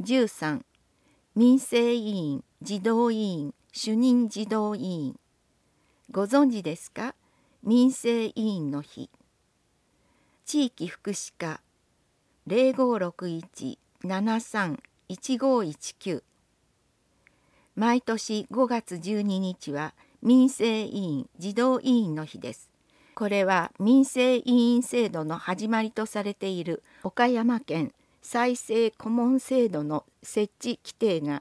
13、民生委員、児童委員、主任児童委員。ご存知ですか？民生委員の日。地域福祉課 0561-73-1519。毎年5月12日は民生委員・児童委員の日です。これは民生委員制度の始まりとされている岡山県再生顧問制度の設置規定が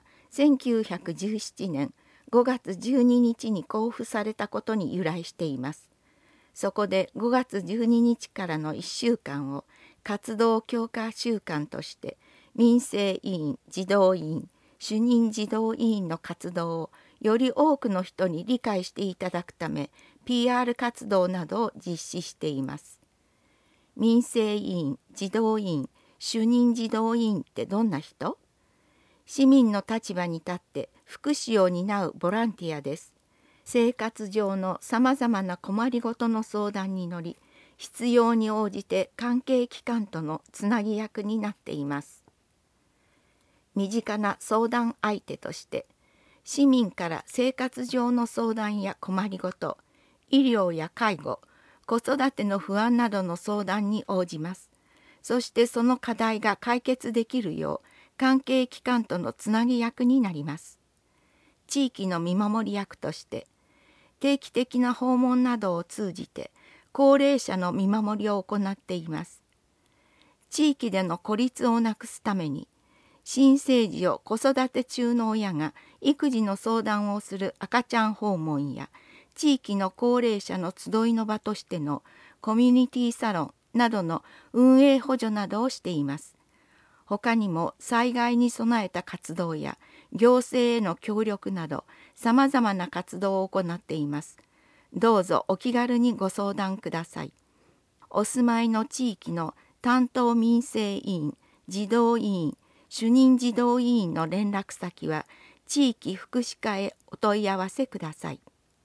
1917年5月12日に公布されたことに由来しています。そこで5月12日からの1週間を活動強化週間として民生委員・児童委員、主任児童委員の活動をより多くの人に理解していただくため PR 活動などを実施しています。民生委員、児童委員、主任児童委員ってどんな人？市民の立場に立って福祉を担うボランティアです。生活上のさまざまな困りごとの相談に乗り、必要に応じて関係機関とのつなぎ役になっています。身近な相談相手として、市民から生活上の相談や困りごと、医療や介護、子育ての不安などの相談に応じます。そしてその課題が解決できるよう、関係機関とのつなぎ役になります。地域の見守り役として、定期的な訪問などを通じて高齢者の見守りを行っています。地域での孤立をなくすために、新生児を子育て中の親が育児の相談をする赤ちゃん訪問や、地域の高齢者の集いの場としてのコミュニティサロンなどの運営補助などをしています。他にも災害に備えた活動や行政への協力などさまざまな活動を行っています。どうぞお気軽にご相談ください。お住まいの地域の担当民生委員、児童委員、主任児童委員の連絡先は地域福祉課へお問い合わせください。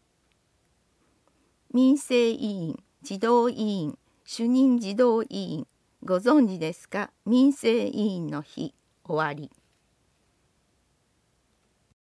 民生委員、児童委員、主任児童委員、ご存知ですか？民生委員の日、終わり。